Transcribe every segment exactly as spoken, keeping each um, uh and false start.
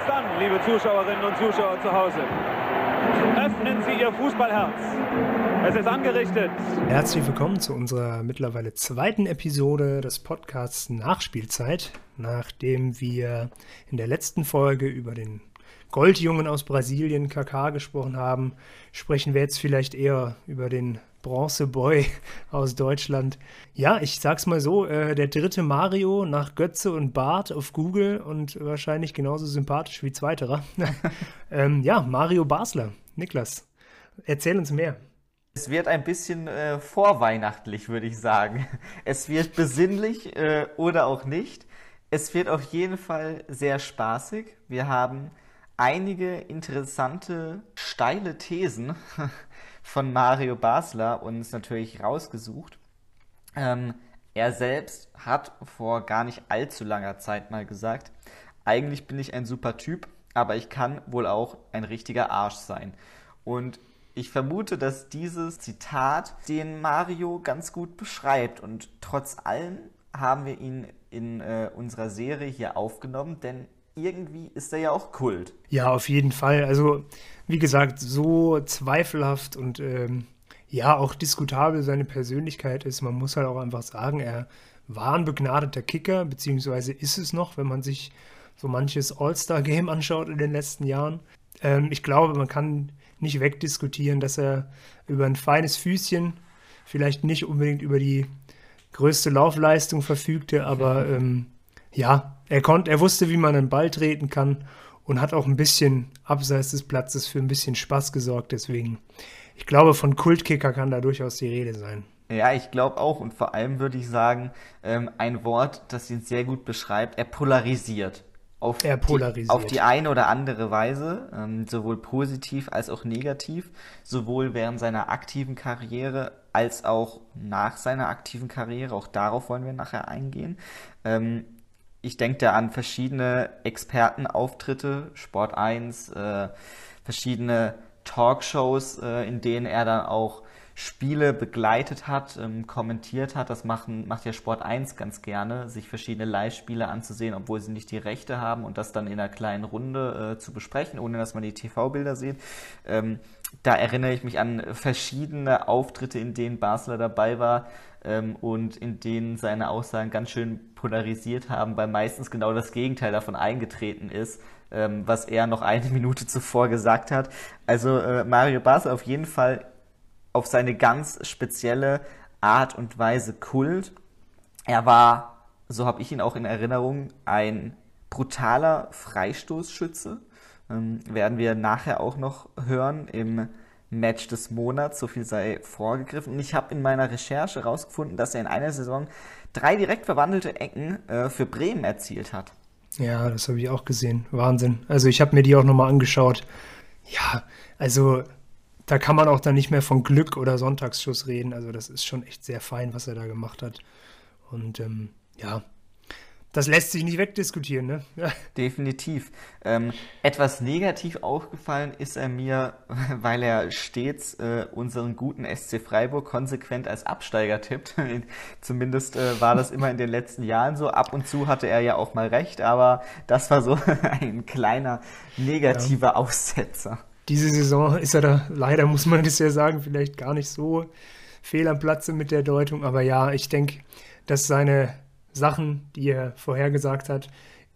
Jetzt dann, liebe Zuschauerinnen und Zuschauer zu Hause, öffnen Sie Ihr Fußballherz. Es ist angerichtet. Herzlich willkommen zu unserer mittlerweile zweiten Episode des Podcasts Nachspielzeit. Nachdem wir in der letzten Folge über den Goldjungen aus Brasilien, Kaká, gesprochen haben, sprechen wir jetzt vielleicht eher über den Bronzeboy aus Deutschland. Ja, ich sag's mal so, äh, der dritte Mario nach Götze und Bart auf Google und wahrscheinlich genauso sympathisch wie zweiterer. ähm, ja, Mario Basler. Niklas, erzähl uns mehr. Es wird ein bisschen äh, vorweihnachtlich, würde ich sagen. Es wird besinnlich äh, oder auch nicht. Es wird auf jeden Fall sehr spaßig. Wir haben einige interessante, steile Thesen von Mario Basler uns natürlich rausgesucht. Ähm, er selbst hat vor gar nicht allzu langer Zeit mal gesagt, eigentlich bin ich ein super Typ, aber ich kann wohl auch ein richtiger Arsch sein. Und ich vermute, dass dieses Zitat den Mario ganz gut beschreibt. Und trotz allem haben wir ihn in äh, unserer Serie hier aufgenommen, denn irgendwie ist er ja auch Kult. Ja, auf jeden Fall. Also, wie gesagt, so zweifelhaft und ähm, ja, auch diskutabel seine Persönlichkeit ist. Man muss halt auch einfach sagen, er war ein begnadeter Kicker, beziehungsweise ist es noch, wenn man sich so manches All-Star-Game anschaut in den letzten Jahren. Ähm, ich glaube, man kann nicht wegdiskutieren, dass er über ein feines Füßchen, vielleicht nicht unbedingt über die größte Laufleistung verfügte, aber ähm, ja, er konnte, er wusste, wie man einen Ball treten kann und hat auch ein bisschen abseits des Platzes für ein bisschen Spaß gesorgt. Deswegen, ich glaube, von Kultkicker kann da durchaus die Rede sein. Ja, ich glaube auch. Und vor allem würde ich sagen, ähm, ein Wort, das ihn sehr gut beschreibt, er polarisiert. Auf, er polarisiert. Die, auf die eine oder andere Weise, ähm, sowohl positiv als auch negativ, sowohl während seiner aktiven Karriere als auch nach seiner aktiven Karriere. Auch darauf wollen wir nachher eingehen. Ähm, Ich denke da an verschiedene Expertenauftritte, Sport eins, äh, verschiedene Talkshows, äh, in denen er dann auch Spiele begleitet hat, ähm, kommentiert hat. Das machen, macht ja Sport eins ganz gerne, sich verschiedene Live-Spiele anzusehen, obwohl sie nicht die Rechte haben und das dann in einer kleinen Runde äh, zu besprechen, ohne dass man die T V-Bilder sieht. Ähm, da erinnere ich mich an verschiedene Auftritte, in denen Basler dabei war, ähm, und in denen seine Aussagen ganz schön polarisiert haben, weil meistens genau das Gegenteil davon eingetreten ist, ähm, was er noch eine Minute zuvor gesagt hat. Also äh, Mario Basler auf jeden Fall auf seine ganz spezielle Art und Weise Kult. Er war, so habe ich ihn auch in Erinnerung, ein brutaler Freistoßschütze. Ähm, werden wir nachher auch noch hören im Match des Monats, so viel sei vorgegriffen. Und ich habe in meiner Recherche herausgefunden, dass er in einer Saison drei direkt verwandelte Ecken äh, für Bremen erzielt hat. Ja, das habe ich auch gesehen. Wahnsinn. Also ich habe mir die auch nochmal angeschaut. Ja, also da kann man auch dann nicht mehr von Glück oder Sonntagsschuss reden. Also das ist schon echt sehr fein, was er da gemacht hat. Und ähm, ja, das lässt sich nicht wegdiskutieren, ne? Ja. Definitiv. Ähm, etwas negativ aufgefallen ist er mir, weil er stets äh, unseren guten S C Freiburg konsequent als Absteiger tippt. Zumindest äh, war das immer in den letzten Jahren so. Ab und zu hatte er ja auch mal recht, aber das war so ein kleiner negativer ja. Aussetzer. Diese Saison ist er da, leider muss man das ja sagen, vielleicht gar nicht so fehl am Platze mit der Deutung. Aber ja, ich denke, dass seine Sachen, die er vorhergesagt hat,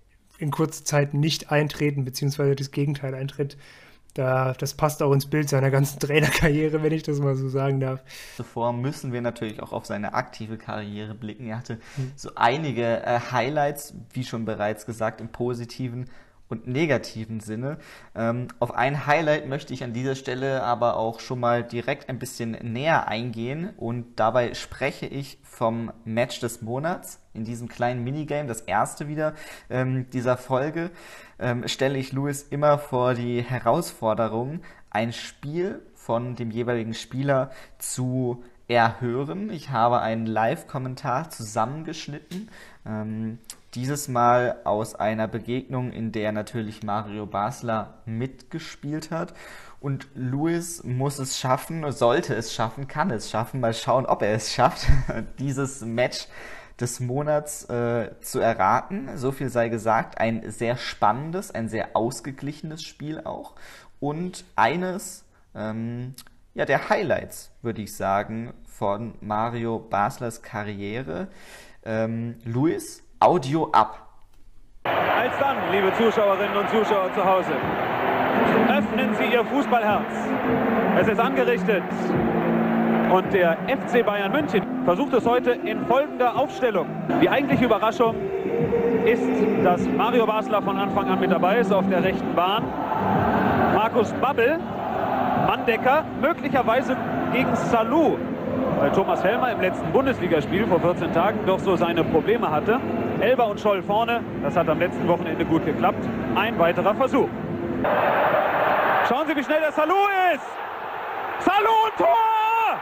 in kurzer Zeit nicht eintreten, beziehungsweise das Gegenteil eintritt. Da, das passt auch ins Bild seiner ganzen Trainerkarriere, wenn ich das mal so sagen darf. Zuvor müssen wir natürlich auch auf seine aktive Karriere blicken. Er hatte hm. so einige äh, Highlights, wie schon bereits gesagt, im positiven und negativen Sinne. Ähm, auf ein Highlight möchte ich an dieser Stelle aber auch schon mal direkt ein bisschen näher eingehen und dabei spreche ich vom Match des Monats. In diesem kleinen Minigame, das erste wieder ähm, dieser Folge, ähm, stelle ich Luis immer vor die Herausforderung, ein Spiel von dem jeweiligen Spieler zu erhören. Ich habe einen Live-Kommentar zusammengeschnitten, ähm, dieses Mal aus einer Begegnung, in der natürlich Mario Basler mitgespielt hat. Und Luis muss es schaffen, sollte es schaffen, kann es schaffen. Mal schauen, ob er es schafft, dieses Match des Monats äh, zu erraten. So viel sei gesagt. Ein sehr spannendes, ein sehr ausgeglichenes Spiel auch. Und eines ähm, ja, der Highlights, würde ich sagen, von Mario Baslers Karriere. Ähm, Luis, Audio ab. Als dann, liebe Zuschauerinnen und Zuschauer zu Hause, öffnen Sie Ihr Fußballherz. Es ist angerichtet. Und der F C Bayern München versucht es heute in folgender Aufstellung. Die eigentliche Überraschung ist, dass Mario Basler von Anfang an mit dabei ist auf der rechten Bahn. Markus Babbel, Manndecker, möglicherweise gegen Salou, weil Thomas Helmer im letzten Bundesligaspiel vor vierzehn Tagen doch so seine Probleme hatte. Elber und Scholl vorne, das hat am letzten Wochenende gut geklappt. Ein weiterer Versuch. Schauen Sie, wie schnell der Salou ist! Salou, Tor!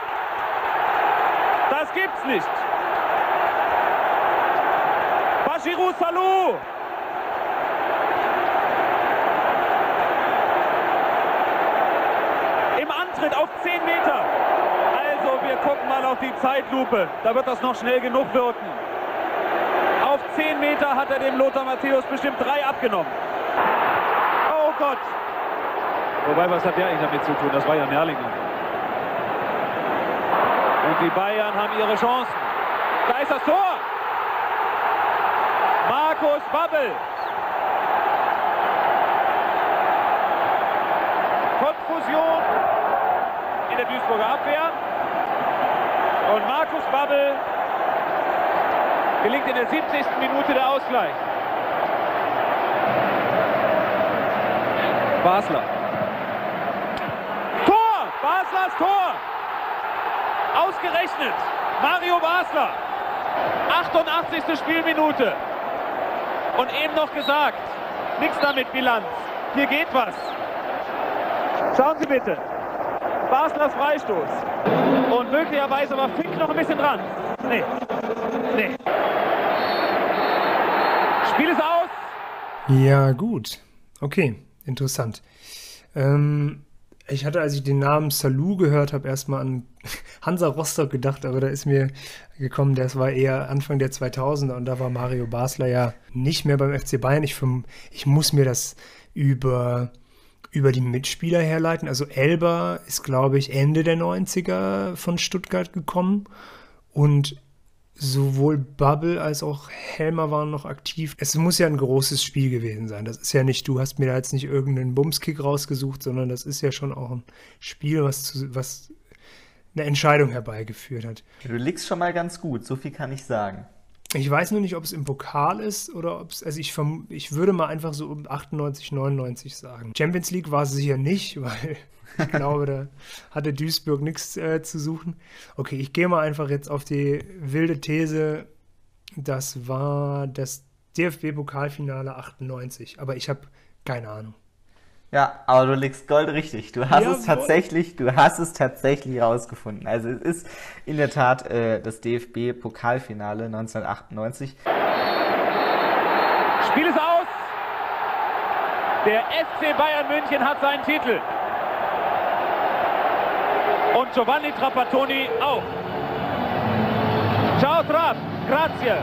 Das gibt's nicht. Bachirou Salou! Im Antritt auf zehn Meter. Also, wir gucken mal auf die Zeitlupe. Da wird das noch schnell genug wirken. Auf zehn Meter hat er dem Lothar Matthäus bestimmt drei abgenommen. Oh Gott! Wobei, was hat der eigentlich damit zu tun? Das war ja Nerlinger. Und die Bayern haben ihre Chancen. Da ist das Tor! Markus Babbel. Konfusion in der Duisburger Abwehr. Und Markus Babbel gelingt in der siebzigsten Minute der Ausgleich. Basler. Tor! Baslers Tor! Ausgerechnet Mario Basler. achtundachtzigste Spielminute. Und eben noch gesagt, nichts damit Bilanz. Hier geht was. Schauen Sie bitte. Baslers Freistoß. Und möglicherweise war Fink noch ein bisschen dran. Nee. Nee. Spiel ist aus. Ja, gut. Okay, interessant. Ähm, ich hatte, als ich den Namen Salou gehört habe, erstmal an Hansa Rostock gedacht, aber da ist mir gekommen, das war eher Anfang der zweitausender und da war Mario Basler ja nicht mehr beim F C Bayern. Ich, vom, ich muss mir das über, über die Mitspieler herleiten. Also Elber ist, glaube ich, Ende der neunziger von Stuttgart gekommen und sowohl Babbel als auch Helmer waren noch aktiv. Es muss ja ein großes Spiel gewesen sein. Das ist ja nicht, du hast mir da jetzt nicht irgendeinen Bumskick rausgesucht, sondern das ist ja schon auch ein Spiel, was, zu, was eine Entscheidung herbeigeführt hat. Du liegst schon mal ganz gut, so viel kann ich sagen. Ich weiß nur nicht, ob es im Pokal ist oder ob es, also ich, verm- ich würde mal einfach so um achtundneunzig, neunundneunzig sagen. Champions League war es sicher nicht, weil ich glaube, da hatte Duisburg nichts äh, zu suchen. Okay, ich gehe mal einfach jetzt auf die wilde These, das war das D F B-Pokalfinale achtundneunzig, aber ich habe keine Ahnung. Ja, aber du liegst goldrichtig. Du hast Jawohl. es tatsächlich, du hast es tatsächlich rausgefunden. Also es ist in der Tat äh, das D F B-Pokalfinale neunzehnhundertachtundneunzig. Spiel ist aus. Der F C Bayern München hat seinen Titel. Und Giovanni Trapattoni auch. Ciao Trapp, grazie.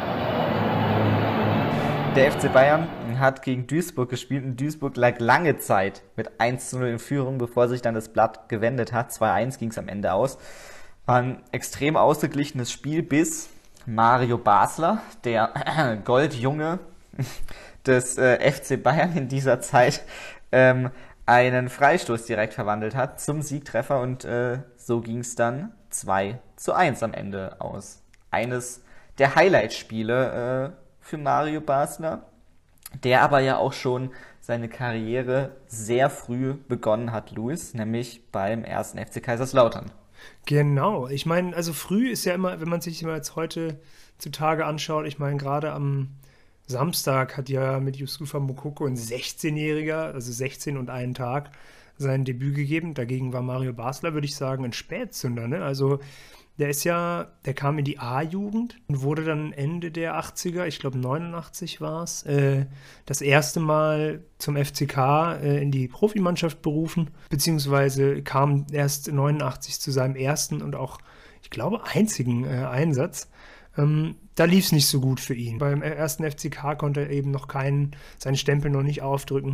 Der F C Bayern hat gegen Duisburg gespielt und Duisburg lag lange Zeit mit eins zu null in Führung, bevor sich dann das Blatt gewendet hat. zwei eins ging es am Ende aus. War ein extrem ausgeglichenes Spiel, bis Mario Basler, der Goldjunge des äh, F C Bayern in dieser Zeit, ähm, einen Freistoß direkt verwandelt hat zum Siegtreffer und äh, so ging es dann zwei zu eins am Ende aus. Eines der Highlight-Spiele äh, für Mario Basler, der aber ja auch schon seine Karriere sehr früh begonnen hat, Luis, nämlich beim ersten F C Kaiserslautern. Genau, ich meine, also früh ist ja immer, wenn man sich mal jetzt heute zutage anschaut, ich meine, gerade am Samstag hat ja mit Youssoufa Moukoko ein sechzehnjähriger, also sechzehn und einen Tag, sein Debüt gegeben. Dagegen war Mario Basler, würde ich sagen, ein Spätzünder, ne? Also der ist ja, der kam in die A-Jugend und wurde dann Ende der achtziger, ich glaube neunundachtzig war es, äh, das erste Mal zum F C K äh, in die Profimannschaft berufen, beziehungsweise kam erst neunundachtzig zu seinem ersten und auch, ich glaube, einzigen äh, Einsatz. Ähm, da lief es nicht so gut für ihn. Beim ersten F C K konnte er eben noch keinen, seinen Stempel noch nicht aufdrücken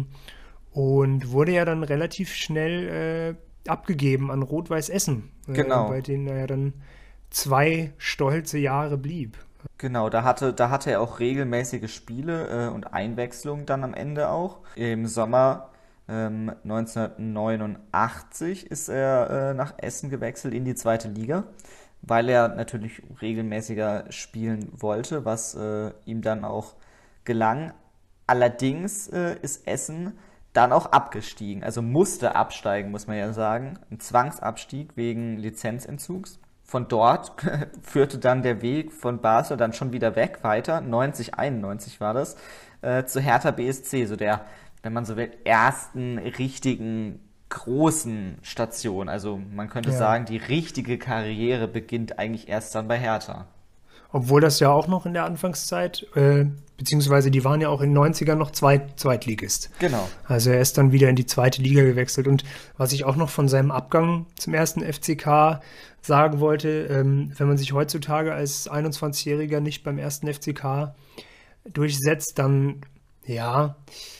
und wurde ja dann relativ schnell äh, abgegeben an Rot-Weiß Essen, Genau. äh, bei denen er ja dann zwei stolze Jahre blieb. Genau, da hatte, da hatte er auch regelmäßige Spiele äh, und Einwechslungen dann am Ende auch. Im Sommer ähm, neunzehnhundertneunundachtzig ist er äh, nach Essen gewechselt in die zweite Liga, weil er natürlich regelmäßiger spielen wollte, was äh, ihm dann auch gelang. Allerdings äh, ist Essen dann auch abgestiegen, also musste absteigen, muss man ja sagen. Ein Zwangsabstieg wegen Lizenzentzugs. Von dort führte dann der Weg von Basel dann schon wieder weg, weiter, neunzig einundneunzig war das, äh, zu Hertha B S C, so der, wenn man so will, ersten richtigen großen Station. Also man könnte Ja. sagen, die richtige Karriere beginnt eigentlich erst dann bei Hertha. Obwohl das ja auch noch in der Anfangszeit, äh, beziehungsweise die waren ja auch in den neunzigern noch Zweit Zweitligist. Genau. Also er ist dann wieder in die zweite Liga gewechselt. Und was ich auch noch von seinem Abgang zum ersten F C K sagen wollte, ähm, wenn man sich heutzutage als einundzwanzigjähriger nicht beim ersten F C K durchsetzt, dann, ja,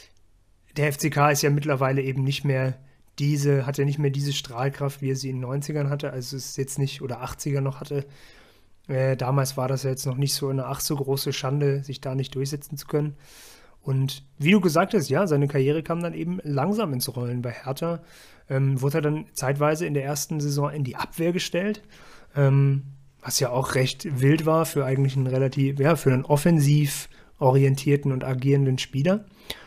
der F C K ist ja mittlerweile eben nicht mehr diese, hat ja nicht mehr diese Strahlkraft, wie er sie in den neunzigern hatte, also es ist jetzt nicht, oder achtziger noch hatte. Äh, damals war das ja jetzt noch nicht so eine ach so große Schande, sich da nicht durchsetzen zu können. Und wie du gesagt hast, ja, seine Karriere kam dann eben langsam ins Rollen. Bei Hertha ähm, wurde er dann zeitweise in der ersten Saison in die Abwehr gestellt, ähm, was ja auch recht wild war für eigentlich einen relativ, ja, für einen offensiv orientierten und agierenden Spieler.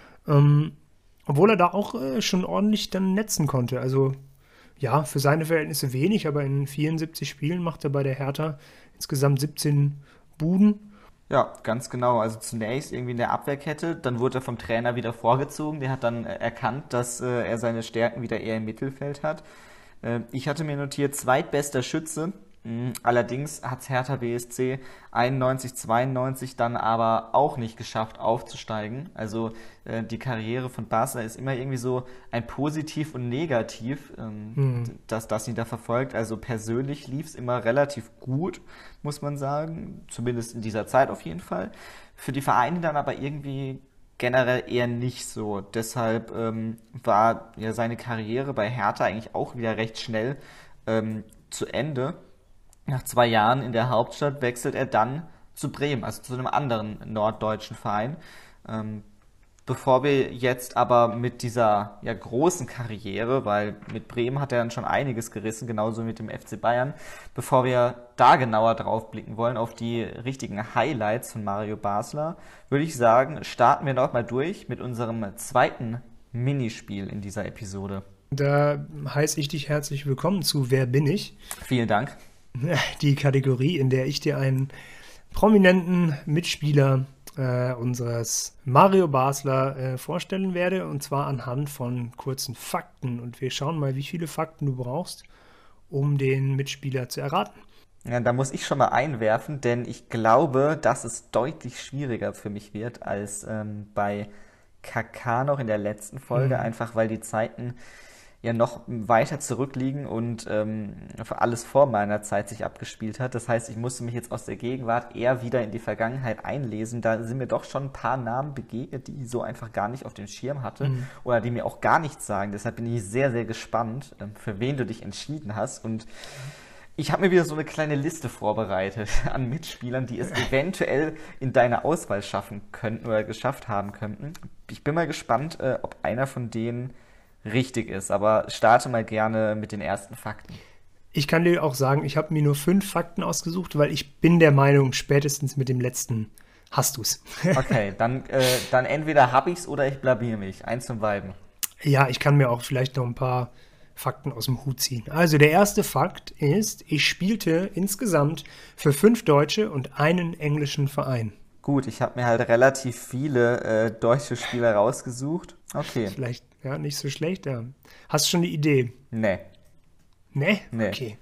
Ähm, obwohl er da auch äh, schon ordentlich dann netzen konnte. Also ja, für seine Verhältnisse wenig, aber in vierundsiebzig Spielen macht er bei der Hertha insgesamt siebzehn Buden. Ja, ganz genau. Also zunächst irgendwie in der Abwehrkette, dann wurde er vom Trainer wieder vorgezogen. Der hat dann äh, erkannt, dass äh, er seine Stärken wieder eher im Mittelfeld hat. Äh, ich hatte mir notiert, zweitbester Schütze. Mhm. Allerdings hat Hertha B S C einundneunzig, zweiundneunzig dann aber auch nicht geschafft aufzusteigen. Also äh, die Karriere von Basler ist immer irgendwie so ein Positiv und Negativ, ähm, Mhm. dass das ihn da verfolgt. Also persönlich lief es immer relativ gut, muss man sagen. Zumindest in dieser Zeit auf jeden Fall. Für die Vereine dann aber irgendwie generell eher nicht so. Deshalb ähm, war ja seine Karriere bei Hertha eigentlich auch wieder recht schnell ähm, zu Ende. Nach zwei Jahren in der Hauptstadt wechselt er dann zu Bremen, also zu einem anderen norddeutschen Verein. Ähm, bevor wir jetzt aber mit dieser ja, großen Karriere, weil mit Bremen hat er dann schon einiges gerissen, genauso mit dem F C Bayern, bevor wir da genauer drauf blicken wollen, auf die richtigen Highlights von Mario Basler, würde ich sagen, starten wir noch mal durch mit unserem zweiten Minispiel in dieser Episode. Da heiße ich dich herzlich willkommen zu Wer bin ich? Vielen Dank. Die Kategorie, in der ich dir einen prominenten Mitspieler äh, unseres Mario Basler äh, vorstellen werde, und zwar anhand von kurzen Fakten. Und wir schauen mal, wie viele Fakten du brauchst, um den Mitspieler zu erraten. Ja, da muss ich schon mal einwerfen, denn ich glaube, dass es deutlich schwieriger für mich wird als ähm, bei K K noch in der letzten Folge, Mhm. einfach weil die Zeiten ja noch weiter zurückliegen und ähm, alles vor meiner Zeit sich abgespielt hat. Das heißt, ich musste mich jetzt aus der Gegenwart eher wieder in die Vergangenheit einlesen. Da sind mir doch schon ein paar Namen begegnet, die ich so einfach gar nicht auf dem Schirm hatte Mhm. oder die mir auch gar nichts sagen. Deshalb bin ich sehr, sehr gespannt, ähm, für wen du dich entschieden hast. Und ich habe mir wieder so eine kleine Liste vorbereitet an Mitspielern, die es eventuell in deine Auswahl schaffen könnten oder geschafft haben könnten. Ich bin mal gespannt, äh, ob einer von denen richtig ist, aber starte mal gerne mit den ersten Fakten. Ich kann dir auch sagen, ich habe mir nur fünf Fakten ausgesucht, weil ich bin der Meinung, spätestens mit dem letzten hast du's. Okay, dann, äh, dann entweder hab ich's oder ich blamier mich. Eins von beiden. Ja, ich kann mir auch vielleicht noch ein paar Fakten aus dem Hut ziehen. Also der erste Fakt ist, ich spielte insgesamt für fünf deutsche und einen englischen Verein. Gut, ich habe mir halt relativ viele äh, deutsche Spieler rausgesucht. Okay, Vielleicht, ja, nicht so schlecht. Ja. Hast du schon eine Idee? ne, Ne? Nee. Okay.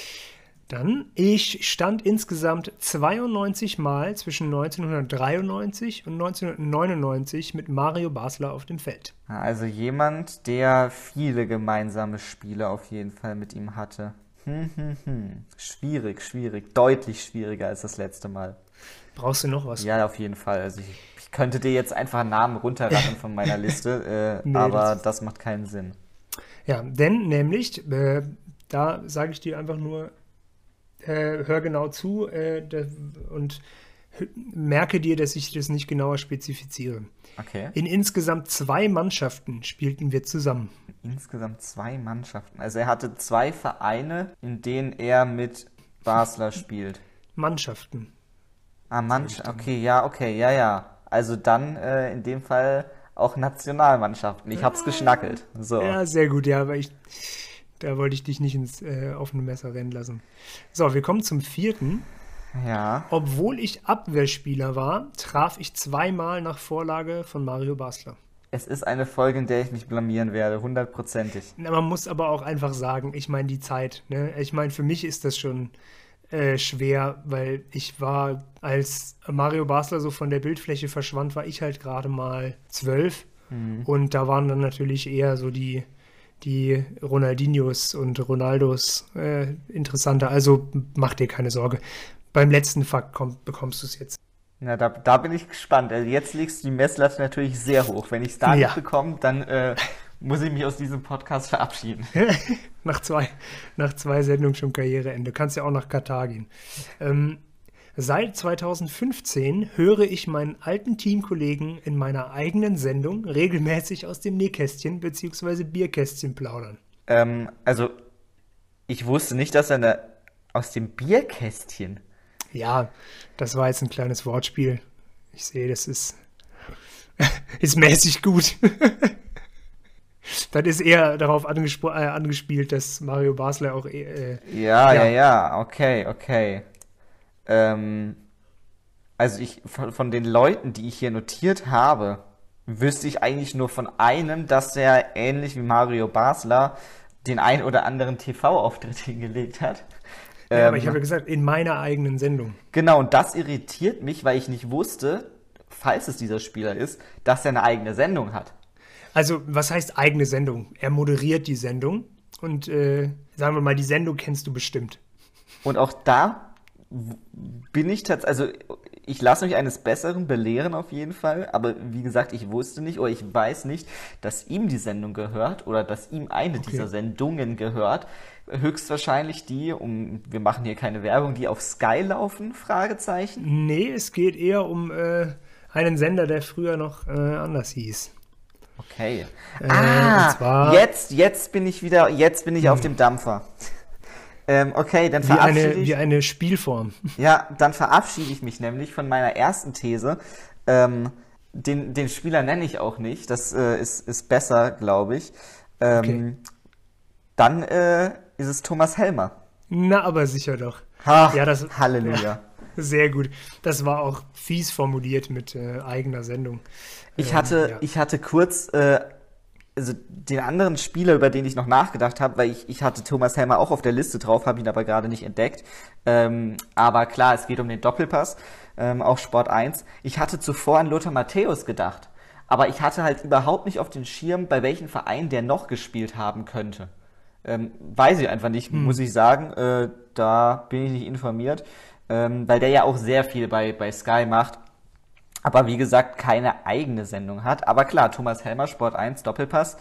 Dann, ich stand insgesamt zweiundneunzig Mal zwischen neunzehnhundertdreiundneunzig und neunzehnhundertneunundneunzig mit Mario Basler auf dem Feld. also jemand, der viele gemeinsame Spiele auf jeden Fall mit ihm hatte. Hm, hm, hm. Schwierig, schwierig, deutlich schwieriger als das letzte Mal. Brauchst du noch was? Ja, auf jeden Fall. Also ich, ich könnte dir jetzt einfach einen Namen runterrattern von meiner Liste, äh, Nee, aber das- das macht keinen Sinn. Ja, denn nämlich, äh, da sage ich dir einfach nur, äh, hör genau zu äh, da, und h- merke dir, dass ich das nicht genauer spezifiziere. Okay. In insgesamt zwei Mannschaften spielten wir zusammen. Insgesamt zwei Mannschaften. Also er hatte zwei Vereine, in denen er mit Basler spielt. Mannschaften. Ah, Mannschaft. Okay, ja, okay, ja, ja. Also dann äh, in dem Fall auch Nationalmannschaften. Ich hab's geschnackelt. So. Ja, sehr gut, ja, aber ich, da wollte ich dich nicht ins äh, offene Messer rennen lassen. So, wir kommen zum vierten. Ja. Obwohl ich Abwehrspieler war, traf ich zweimal nach Vorlage von Mario Basler. Es ist eine Folge, in der ich mich blamieren werde, hundertprozentig. Na, man muss aber auch einfach sagen, ich meine die Zeit. Ne? Ich meine, für mich ist das schon äh, schwer, weil ich war, als Mario Basler so von der Bildfläche verschwand, war ich halt gerade mal zwölf. Und da waren dann natürlich eher so die, die Ronaldinhos und Ronaldos äh, interessanter. Also mach dir keine Sorge. Beim letzten Fakt komm, bekommst du es jetzt. Na, da, da bin ich gespannt. Also jetzt legst du die Messlatte natürlich sehr hoch. Wenn ich es da Ja. nicht bekomme, dann äh, muss ich mich aus diesem Podcast verabschieden. Nach zwei, nach zwei Sendungen schon Karriereende. Du kannst ja auch nach Katar gehen. Ähm, seit zweitausendfünfzehn höre ich meinen alten Teamkollegen in meiner eigenen Sendung regelmäßig aus dem Nähkästchen bzw. Bierkästchen plaudern. Ähm, also, ich wusste nicht, dass er eine, aus dem Bierkästchen. Ja, das war jetzt ein kleines Wortspiel. Ich sehe, das ist, ist mäßig gut. Das ist eher darauf angespro- äh, angespielt, dass Mario Basler auch äh, Ja, ja, Ja. ja, okay, okay. Ähm, also ich, von, von den Leuten, die ich hier notiert habe, wüsste ich eigentlich nur von einem, dass der ähnlich wie Mario Basler den ein oder anderen T V-Auftritt hingelegt hat. Ja, aber Ähm, ich habe ja gesagt, in meiner eigenen Sendung. Genau, und das irritiert mich, weil ich nicht wusste, falls es dieser Spieler ist, dass er eine eigene Sendung hat. Also, was heißt eigene Sendung? Er moderiert die Sendung und äh, sagen wir mal, die Sendung kennst du bestimmt. Und auch da w- bin ich tatsächlich, also ich lasse mich eines Besseren belehren auf jeden Fall, aber wie gesagt, ich wusste nicht oder ich weiß nicht, dass ihm die Sendung gehört oder dass ihm eine Okay. dieser Sendungen gehört. Höchstwahrscheinlich die, um, wir machen hier keine Werbung, die auf Sky laufen, Fragezeichen. Nee, es geht eher um äh, einen Sender, der früher noch äh, anders hieß. Okay. Äh, ah, und zwar- jetzt, jetzt bin ich wieder, jetzt bin ich auf dem Dampfer. Ähm, okay, dann Wie verabschiede eine, ich. wie eine Spielform. Ja, dann verabschiede ich mich nämlich von meiner ersten These. Ähm, den, den Spieler nenne ich auch nicht. Das äh, ist, ist besser, glaube ich. Ähm, Okay. Dann äh, ist es Thomas Helmer. Na, aber sicher doch. Ha, Ja, das- Halleluja. Sehr gut. Das war auch fies formuliert mit äh, eigener Sendung. Ich Ähm, hatte, ja. ich hatte kurz äh, also den anderen Spieler, über den ich noch nachgedacht habe, weil ich, ich hatte Thomas Helmer auch auf der Liste drauf, habe ihn aber gerade nicht entdeckt. Ähm, aber klar, es geht um den Doppelpass, ähm, auch Sport eins. Ich hatte zuvor an Lothar Matthäus gedacht, aber ich hatte halt überhaupt nicht auf den Schirm, bei welchem Verein der noch gespielt haben könnte. Ähm, weiß ich einfach nicht, muss ich sagen. Äh, da bin ich nicht informiert, ähm, weil der ja auch sehr viel bei, bei Sky macht. Aber wie gesagt, keine eigene Sendung hat. Aber klar, Thomas Helmer, Sport eins, Doppelpass.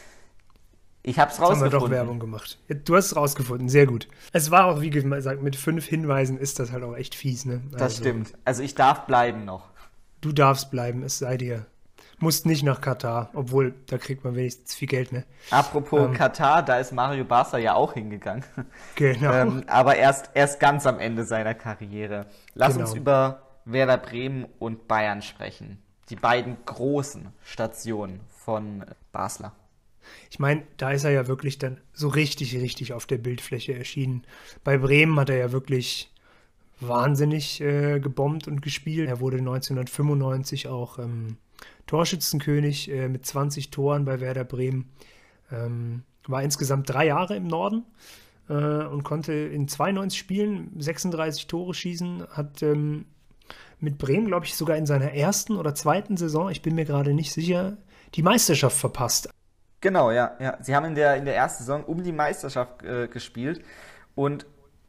Ich hab's Jetzt haben wir rausgefunden. doch Werbung gemacht. Ja, du hast es rausgefunden, sehr gut. Es war auch, wie gesagt, mit fünf Hinweisen ist das halt auch echt fies, ne? Das Also, stimmt. Also ich darf bleiben noch. Du darfst bleiben, es sei dir. Musst nicht nach Katar, obwohl, da kriegt man wenigstens viel Geld, ne? Apropos Ähm. Katar, da ist Mario Basler ja auch hingegangen. Genau. ähm, aber erst, erst ganz am Ende seiner Karriere. Lass Genau. uns über Werder Bremen und Bayern sprechen. Die beiden großen Stationen von Basler. Ich meine, da ist er ja wirklich dann so richtig, richtig auf der Bildfläche erschienen. Bei Bremen hat er ja wirklich wahnsinnig äh, gebombt und gespielt. Er wurde neunzehnhundertfünfundneunzig auch ähm, Torschützenkönig äh, mit zwanzig Toren bei Werder Bremen. Ähm, war insgesamt drei Jahre im Norden äh, und konnte in zweiundneunzig Spielen sechsunddreißig Tore schießen. Hat ähm, mit Bremen, glaube ich, sogar in seiner ersten oder zweiten Saison, ich bin mir gerade nicht sicher, die Meisterschaft verpasst. Genau, ja, ja. Sie haben in der, in der ersten Saison um die Meisterschaft äh, gespielt und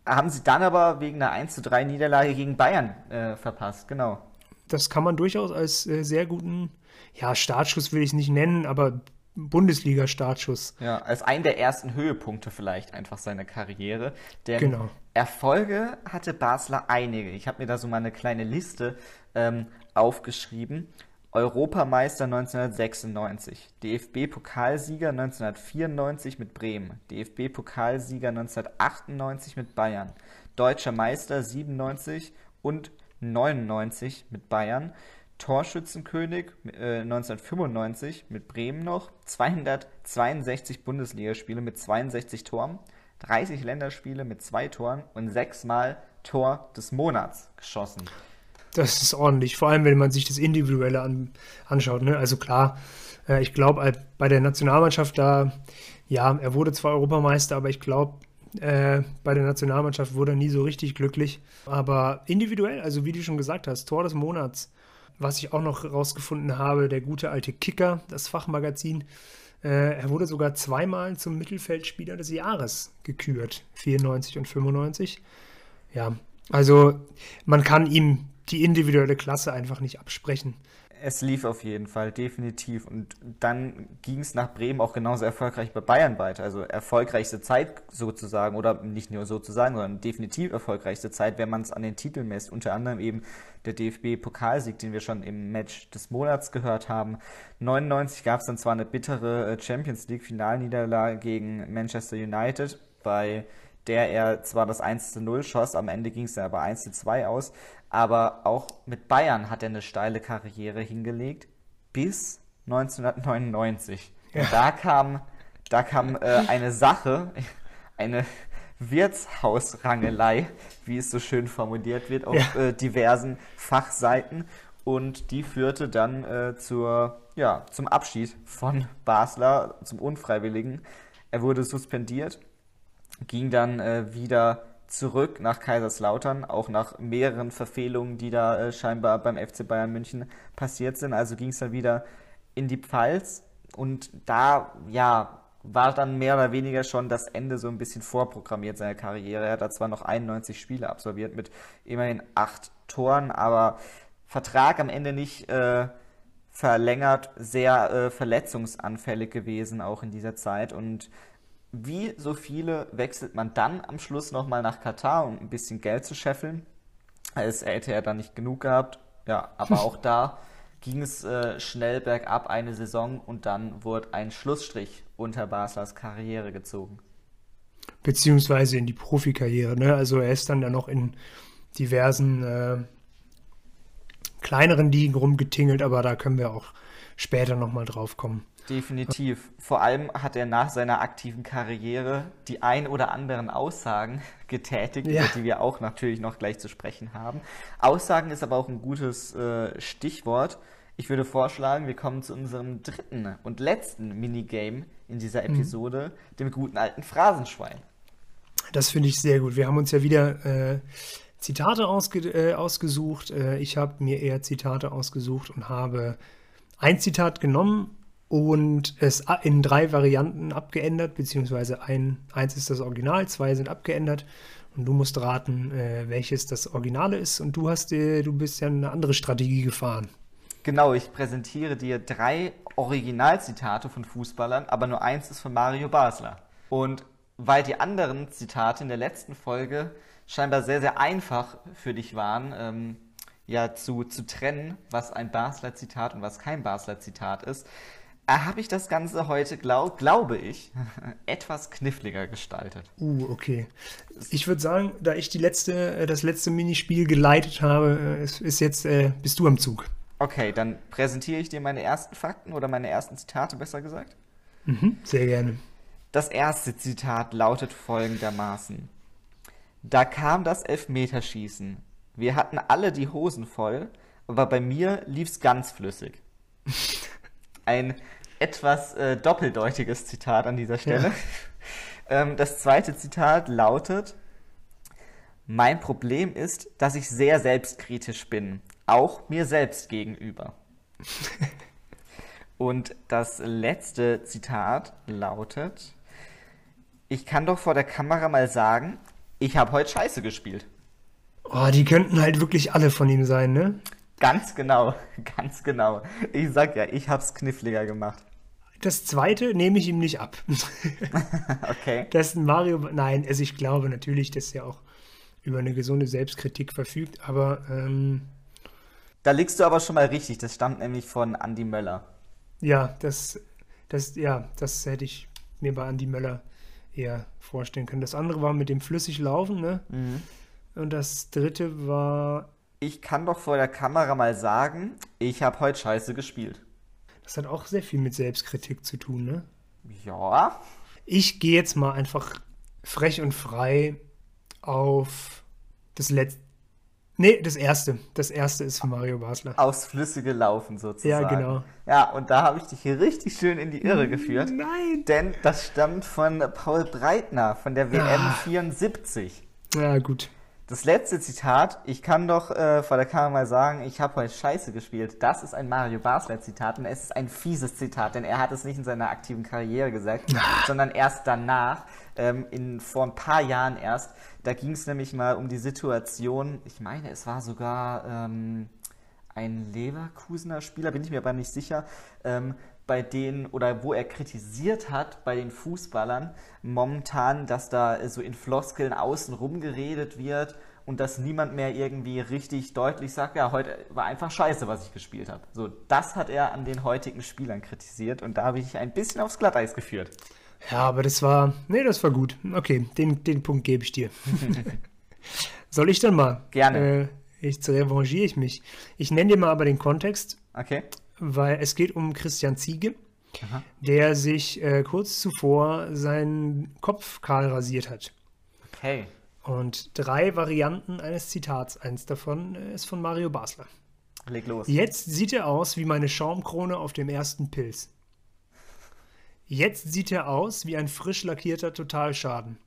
haben sie dann aber wegen einer eins zu drei Niederlage gegen Bayern äh, verpasst, genau. Das kann man durchaus als äh, sehr guten, ja, Startschuss will ich es nicht nennen, aber Bundesliga-Startschuss. Ja, als einen der ersten Höhepunkte vielleicht einfach seiner Karriere. Denn Genau. Erfolge hatte Basler einige. Ich habe mir da so mal eine kleine Liste ähm, aufgeschrieben. Europameister neunzehnhundertsechsundneunzig, D F B-Pokalsieger neunzehnhundertvierundneunzig mit Bremen, D F B-Pokalsieger neunzehnhundertachtundneunzig mit Bayern, Deutscher Meister siebenundneunzig und neunundneunzig mit Bayern, Torschützenkönig äh, neunzehnhundertfünfundneunzig mit Bremen noch, zweihundertzweiundsechzig Bundesligaspiele mit zweiundsechzig Toren, dreißig Länderspiele mit zwei Toren und sechsmal Tor des Monats geschossen. Das ist ordentlich, vor allem wenn man sich das Individuelle an, anschaut. Ne? Also klar, äh, ich glaube, bei der Nationalmannschaft da, ja, er wurde zwar Europameister, aber ich glaube, äh, bei der Nationalmannschaft wurde er nie so richtig glücklich. Aber individuell, also wie du schon gesagt hast, Tor des Monats. Was ich auch noch rausgefunden habe, der gute alte Kicker, das Fachmagazin, äh, er wurde sogar zweimal zum Mittelfeldspieler des Jahres gekürt, vierundneunzig und fünfundneunzig. Ja, also man kann ihm die individuelle Klasse einfach nicht absprechen. Es lief auf jeden Fall, definitiv. Und dann ging es nach Bremen auch genauso erfolgreich bei Bayern weiter. Also erfolgreichste Zeit sozusagen, oder nicht nur sozusagen, sondern definitiv erfolgreichste Zeit, wenn man es an den Titeln misst. Unter anderem eben der D F B-Pokalsieg, den wir schon im Match des Monats gehört haben. neunundneunzig gab es dann zwar eine bittere Champions League-Finalniederlage gegen Manchester United, bei der er zwar das eins zu null schoss, am Ende ging es dann aber eins zu zwei aus, aber auch mit Bayern hat er eine steile Karriere hingelegt, bis neunzehnhundertneunundneunzig. Ja. Und da kam, da kam äh, eine Sache, eine Wirtshausrangelei, wie es so schön formuliert wird, auf ja. äh, diversen Fachseiten, und die führte dann äh, zur, ja, zum Abschied von Basler, zum Unfreiwilligen. Er wurde suspendiert, ging dann äh, wieder zurück nach Kaiserslautern, auch nach mehreren Verfehlungen, die da äh, scheinbar beim F C Bayern München passiert sind. Also ging es dann wieder in die Pfalz, und da, ja, war dann mehr oder weniger schon das Ende so ein bisschen vorprogrammiert seiner Karriere. Er hat da zwar noch einundneunzig Spiele absolviert mit immerhin acht Toren, aber Vertrag am Ende nicht äh, verlängert, sehr äh, verletzungsanfällig gewesen auch in dieser Zeit, und wie so viele wechselt man dann am Schluss nochmal nach Katar, um ein bisschen Geld zu scheffeln. Es hätte er dann nicht genug gehabt. Ja, aber auch da ging es äh, schnell bergab eine Saison, und dann wurde ein Schlussstrich unter Baslers Karriere gezogen. Beziehungsweise in die Profikarriere. Ne? Also er ist dann ja noch in diversen äh, kleineren Ligen rumgetingelt, aber da können wir auch später nochmal drauf kommen. Definitiv. Vor allem hat er nach seiner aktiven Karriere die ein oder anderen Aussagen getätigt, ja. über die wir auch natürlich noch gleich zu sprechen haben. Aussagen ist aber auch ein gutes äh, Stichwort. Ich würde vorschlagen, wir kommen zu unserem dritten und letzten Minigame in dieser Episode, mhm. dem guten alten Phrasenschwein. Das finde ich sehr gut. Wir haben uns ja wieder äh, Zitate ausge äh, ausgesucht. Äh, ich habe mir eher Zitate ausgesucht und habe ein Zitat genommen und es in drei Varianten abgeändert, beziehungsweise ein, eins ist das Original, zwei sind abgeändert, und du musst raten, äh, welches das Originale ist, und du hast, äh, du bist ja eine andere Strategie gefahren. Genau, ich präsentiere dir drei Originalzitate von Fußballern, aber nur eins ist von Mario Basler. Und weil die anderen Zitate in der letzten Folge scheinbar sehr, sehr einfach für dich waren, ähm, ja, zu, zu trennen, was ein Basler Zitat und was kein Basler Zitat ist, habe ich das Ganze heute, glaub, glaube ich, etwas kniffliger gestaltet. Uh, okay. Ich würde sagen, da ich die letzte, das letzte Minispiel geleitet habe, ist, ist jetzt, äh, bist du am Zug. Okay, dann präsentiere ich dir meine ersten Fakten oder meine ersten Zitate, besser gesagt. Mhm, sehr gerne. Das erste Zitat lautet folgendermaßen: Da kam das Elfmeterschießen. Wir hatten alle die Hosen voll, aber bei mir lief's ganz flüssig. Ein etwas äh, doppeldeutiges Zitat an dieser Stelle. Ja. ähm, das zweite Zitat lautet: Mein Problem ist, dass ich sehr selbstkritisch bin, auch mir selbst gegenüber. Und das letzte Zitat lautet: Ich kann doch vor der Kamera mal sagen, Ich habe heute Scheiße gespielt. Oh, die könnten halt wirklich alle von ihm sein, ne? Ganz genau, ganz genau. Ich sag ja, ich hab's kniffliger gemacht. Das zweite nehme ich ihm nicht ab. Okay. Das ist ein Mario. Nein, also ich glaube natürlich, dass er auch über eine gesunde Selbstkritik verfügt, aber ähm, Da liegst du aber schon mal richtig. Das stammt nämlich von Andi Möller. ja, das, das, ja, das hätte ich mir bei Andi Möller eher vorstellen können. Das andere war mit dem flüssig Laufen, ne? Mhm. Und das dritte war, Ich kann doch vor der Kamera mal sagen, ich habe heute Scheiße gespielt. das hat auch sehr viel mit Selbstkritik zu tun, ne? Ja, Ich gehe jetzt mal einfach frech und frei auf das letzte. Nee, das erste. Das erste ist von Mario Basler. aufs flüssige Laufen sozusagen. Ja, genau. Ja, und da habe ich dich hier richtig schön in die Irre geführt. Nein! Denn das stammt von Paul Breitner von der W M Ah. vierundsiebzig. Ja, gut. Das letzte Zitat, ich kann doch äh, vor der Kamera mal sagen, ich habe heute Scheiße gespielt. Das ist ein Mario Basler Zitat und es ist ein fieses Zitat, denn er hat es nicht in seiner aktiven Karriere gesagt, sondern erst danach, ähm, in, vor ein paar Jahren erst. Da ging es nämlich mal um die Situation, ich meine, es war sogar ähm, ein Leverkusener Spieler, bin ich mir aber nicht sicher, ähm, bei denen, oder wo er kritisiert hat bei den Fußballern momentan, dass da so in Floskeln außen rum geredet wird und dass niemand mehr irgendwie richtig deutlich sagt, ja, heute war einfach scheiße, was ich gespielt habe. So, das hat er an den heutigen Spielern kritisiert und da habe ich ein bisschen aufs Glatteis geführt. Ja, aber das war. Nee, das war gut. Okay, den, den Punkt gebe ich dir. Soll ich dann mal? Gerne. Äh, jetzt revanchiere ich mich. Ich nenne dir mal aber den Kontext, Okay? weil es geht um Christian Ziege, Aha. der sich äh, kurz zuvor seinen Kopf kahl rasiert hat. Okay. Und drei Varianten eines Zitats. Eins davon äh, ist von Mario Basler. Leg los. Jetzt sieht er aus wie meine Schaumkrone auf dem ersten Pilz. Jetzt sieht er aus wie ein frisch lackierter Totalschaden.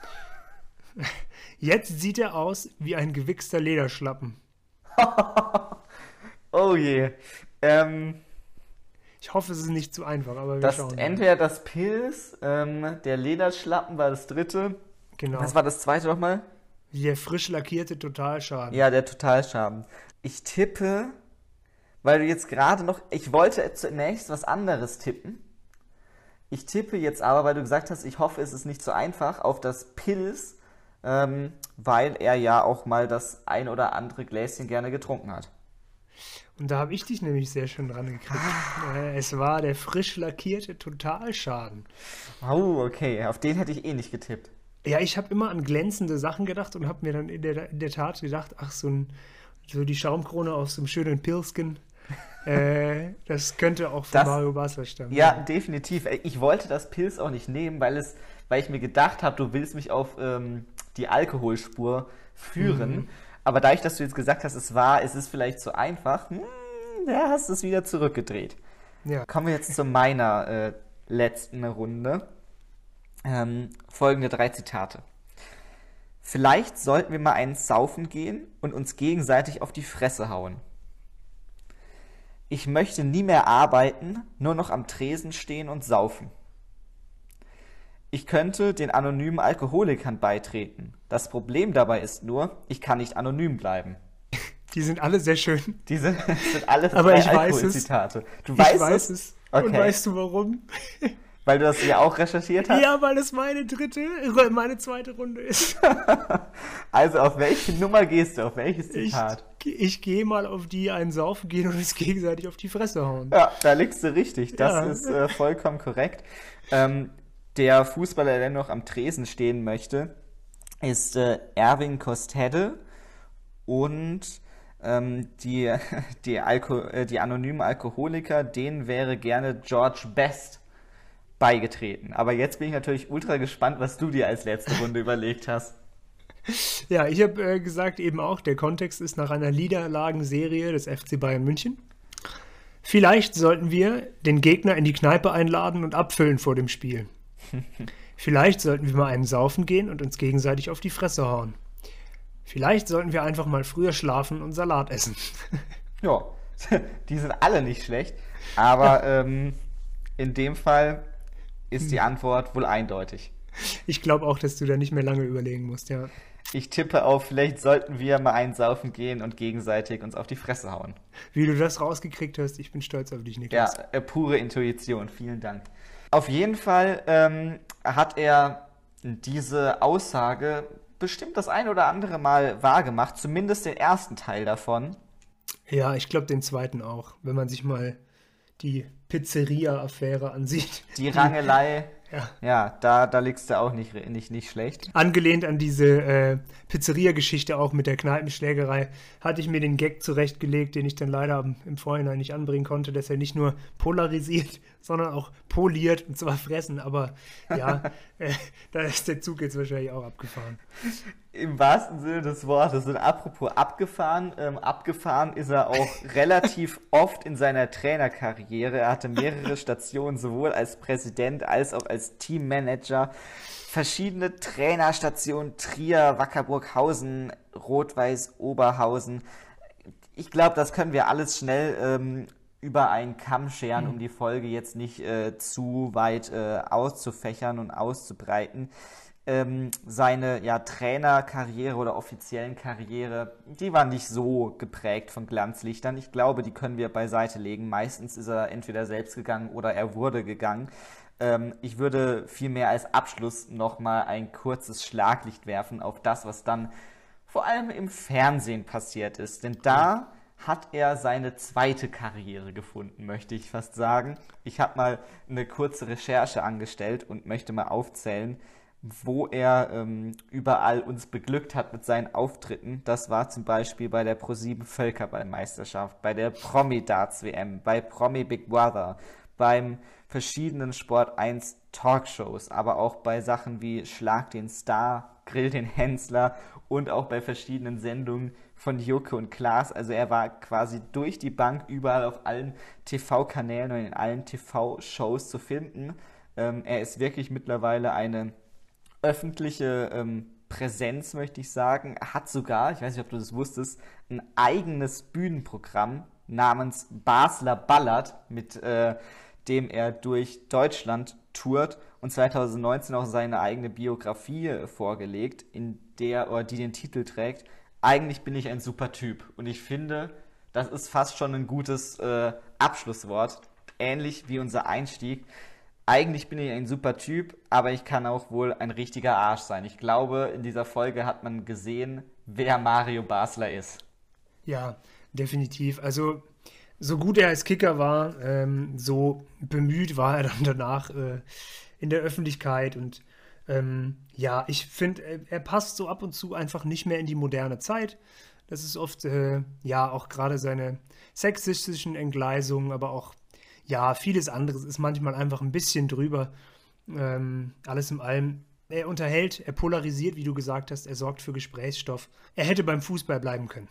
Jetzt sieht er aus wie ein gewichster Lederschlappen. Oh je. Ähm, Ich hoffe, es ist nicht zu einfach, aber wir das schauen. mal. entweder das Pilz, ähm, der Lederschlappen war das dritte. Genau. Was war das zweite nochmal? Wie der frisch lackierte Totalschaden. Ja, der Totalschaden. Ich tippe, weil du jetzt gerade noch, ich wollte zunächst was anderes tippen. Ich tippe jetzt aber, weil du gesagt hast, ich hoffe, es ist nicht so einfach, auf das Pilz, ähm, weil er ja auch mal das ein oder andere Gläschen gerne getrunken hat. Und da habe ich dich nämlich sehr schön dran gekriegt. Äh, es war der frisch lackierte Totalschaden. Oh, okay, auf den hätte ich eh nicht getippt. Ja, ich habe immer an glänzende Sachen gedacht und habe mir dann in der, in der Tat gedacht, ach, so, ein, so die Schaumkrone aus so einem schönen Pilzken, äh, das könnte auch von Das- Mario Basler stammen. Ja, definitiv. Ich wollte das Pilz auch nicht nehmen, weil es, weil ich mir gedacht habe, du willst mich auf ähm, die Alkoholspur führen. Mhm. Aber dadurch, dass du jetzt gesagt hast, es war, es ist vielleicht zu einfach, hm, ja, hast du es wieder zurückgedreht. Ja. Kommen wir jetzt zu meiner äh, letzten Runde. Ähm, folgende drei Zitate. Vielleicht sollten wir mal einen saufen gehen und uns gegenseitig auf die Fresse hauen. Ich möchte nie mehr arbeiten, nur noch am Tresen stehen und saufen. Ich könnte den anonymen Alkoholikern beitreten. Das Problem dabei ist nur, ich kann nicht anonym bleiben. Die sind alle sehr schön. Diese sind alles Aber drei ich weiß es. Alkoholzitate. Du Ich weißt weiß es? es. Okay. Und weißt du warum? Weil du das ja auch recherchiert hast? Ja, weil es meine dritte, meine zweite Runde ist. Also auf welche Nummer gehst du? Auf welches Ich, Zitat? ich gehe mal auf die einen saufen gehen und uns gegenseitig auf die Fresse hauen. Ja, da liegst du richtig. Das Ja. ist äh, vollkommen korrekt. Ähm, der Fußballer, der noch am Tresen stehen möchte, ist äh, Erwin Kostede und ähm, die, die, Alko äh, die anonymen Alkoholiker, denen wäre gerne George Best beigetreten. Aber jetzt bin ich natürlich ultra gespannt, was du dir als letzte Runde überlegt hast. Ja, ich habe äh, gesagt eben auch, der Kontext ist nach einer Niederlagenserie des F C Bayern München. Vielleicht sollten wir den Gegner in die Kneipe einladen und abfüllen vor dem Spiel. Vielleicht sollten wir mal einen saufen gehen und uns gegenseitig auf die Fresse hauen. Vielleicht sollten wir einfach mal früher schlafen und Salat essen. Ja, die sind alle nicht schlecht, aber ähm, in dem Fall ist die Antwort wohl eindeutig. Ich glaube auch, dass du da nicht mehr lange überlegen musst, ja. Ich tippe auf, vielleicht sollten wir mal einsaufen gehen und gegenseitig uns auf die Fresse hauen. Wie du das rausgekriegt hast, ich bin stolz auf dich, Niklas. Ja, äh, pure Intuition, vielen Dank. Auf jeden Fall ähm, hat er diese Aussage bestimmt das ein oder andere Mal wahrgemacht, zumindest den ersten Teil davon. Ja, ich glaube den zweiten auch, wenn man sich mal die Pizzeria-Affäre ansieht. Die Rangelei, Ja. ja, da, da liegst du auch nicht, nicht, nicht schlecht. Angelehnt an diese äh, Pizzeria-Geschichte auch mit der Kneipenschlägerei, hatte ich mir den Gag zurechtgelegt, den ich dann leider im, im Vorhinein nicht anbringen konnte, dass er nicht nur polarisiert, sondern auch poliert, und zwar fressen. Aber ja, äh, da ist der Zug jetzt wahrscheinlich auch abgefahren. Im wahrsten Sinne des Wortes. Und apropos abgefahren, ähm, abgefahren ist er auch relativ oft in seiner Trainerkarriere. Er hatte mehrere Stationen, sowohl als Präsident als auch als Teammanager. Verschiedene Trainerstationen, Trier, Wackerburghausen, Rot-Weiß Oberhausen. Ich glaube, das können wir alles schnell ähm, über einen Kamm scheren, um die Folge jetzt nicht äh, zu weit äh, auszufächern und auszubreiten. Ähm, seine ja, Trainerkarriere oder offiziellen Karriere, die war nicht so geprägt von Glanzlichtern. Ich glaube, die können wir beiseite legen. Meistens ist er entweder selbst gegangen oder er wurde gegangen. Ähm, ich würde vielmehr als Abschluss nochmal ein kurzes Schlaglicht werfen auf das, was dann vor allem im Fernsehen passiert ist. Denn da hat er seine zweite Karriere gefunden, möchte ich fast sagen. Ich habe mal eine kurze Recherche angestellt und möchte mal aufzählen, wo er ähm, überall uns beglückt hat mit seinen Auftritten. Das war zum Beispiel bei der ProSieben Völkerballmeisterschaft, bei der Promi-Darts-W M, bei Promi Big Brother, beim verschiedenen Sport eins Talkshows, aber auch bei Sachen wie Schlag den Star, Grill den Hensler und auch bei verschiedenen Sendungen von Joko und Klaas. Also er war quasi durch die Bank überall auf allen T V-Kanälen und in allen T V-Shows zu finden. Ähm, er ist wirklich mittlerweile eine öffentliche ähm, Präsenz, möchte ich sagen. Er hat sogar, ich weiß nicht, ob du das wusstest, ein eigenes Bühnenprogramm namens Basler Ballert, mit äh, dem er durch Deutschland tourt und zwanzig neunzehn auch seine eigene Biografie äh, vorgelegt, in der oder die den Titel trägt: Eigentlich bin ich ein super Typ. Und ich finde, das ist fast schon ein gutes äh, Abschlusswort, ähnlich wie unser Einstieg. Eigentlich bin ich ein super Typ, aber ich kann auch wohl ein richtiger Arsch sein. Ich glaube, in dieser Folge hat man gesehen, wer Mario Basler ist. Ja, definitiv. Also, so gut er als Kicker war, ähm, so bemüht war er dann danach äh, in der Öffentlichkeit. Und ähm, ja, ich finde, er, er passt so ab und zu einfach nicht mehr in die moderne Zeit. Das ist oft, äh, ja, auch gerade seine sexistischen Entgleisungen, aber auch ja, vieles anderes ist manchmal einfach ein bisschen drüber. Ähm, alles in allem. Er unterhält, er polarisiert, wie du gesagt hast, er sorgt für Gesprächsstoff. Er hätte beim Fußball bleiben können.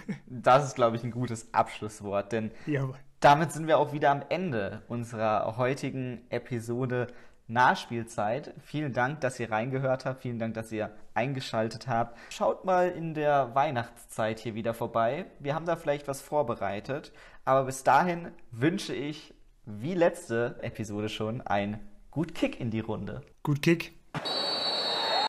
Das ist, glaube ich, ein gutes Abschlusswort, denn Jawohl. damit sind wir auch wieder am Ende unserer heutigen Episode Nachspielzeit. Vielen Dank, dass ihr reingehört habt. Vielen Dank, dass ihr eingeschaltet habt. Schaut mal in der Weihnachtszeit hier wieder vorbei. Wir haben da vielleicht was vorbereitet. Aber bis dahin wünsche ich, wie letzte Episode schon, ein Gut Kick in die Runde. Gut Kick.